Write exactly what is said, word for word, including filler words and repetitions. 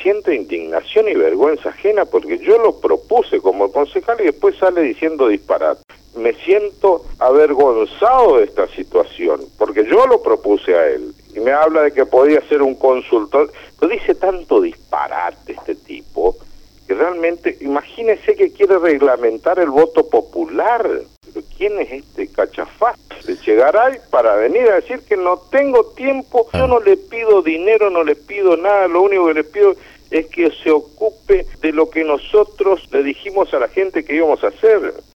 siente indignación y vergüenza ajena porque yo lo propuse como concejal y después sale diciendo disparate. Me siento avergonzado de esta situación, porque yo lo propuse a él, y me habla de que podía ser un consultor, pero dice tanto disparate este tipo, que realmente, imagínese que quiere reglamentar el voto popular. Pero ¿quién es este cachafaz? Llegará para venir a decir que no tengo tiempo, yo no le pido dinero, no le pido nada, lo único que le pido es que se ocupe de lo que nosotros le dijimos a la gente que íbamos a hacer.